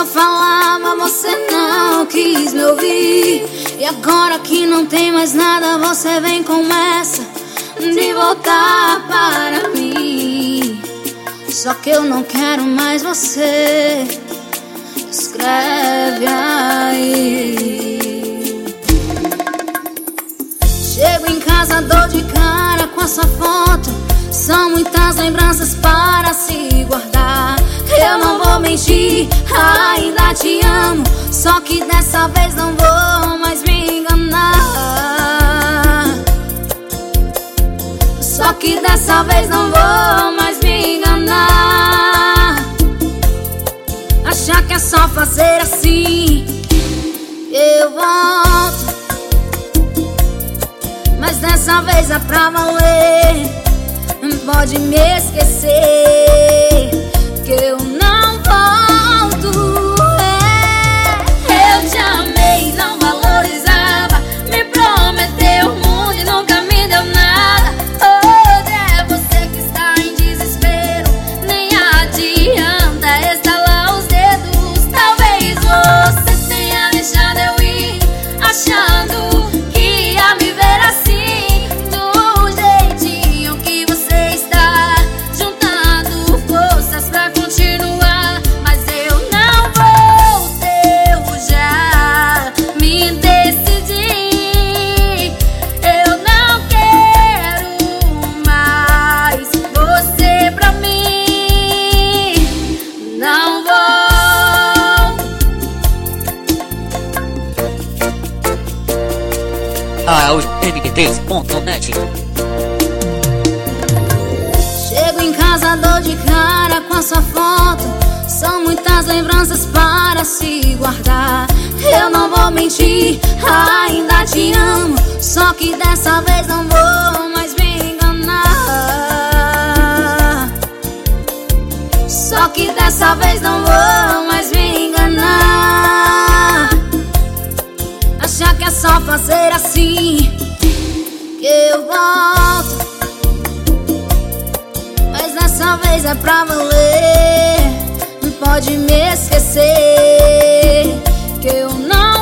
eu falava, você não quis me ouvir. E agora que não tem mais nada, você vem com essa de voltar para mim. Só que eu não quero mais você. Escreve aí. Chego em casa, dou de cara com a sua foto. São muitas lembranças para se guardar. Eu não vou mentir, ainda te amo. Só que dessa vez não vou mais me enganar. Só que dessa vez não vou mais me enganar. Achar que é só fazer assim, eu volto. Mas dessa vez é pra valer. Pode me esquecer, que eu não volto. Eu te amei, não valorizava. Me prometeu o mundo e nunca me deu nada. Hoje é você que está em desespero. Nem adianta estalar os dedos. Talvez você tenha deixado eu ir, achando que ia me ver assim. mp3.net. Chego em casa, dou de cara com a sua foto. São muitas lembranças para se guardar. Eu não vou mentir, ainda te amo. Só que dessa vez não vou mais me enganar. Só que dessa vez não vou mais me enganar. Achar que é só fazer assim, que eu volto. Mas dessa vez é pra valer. Não pode me esquecer, que eu não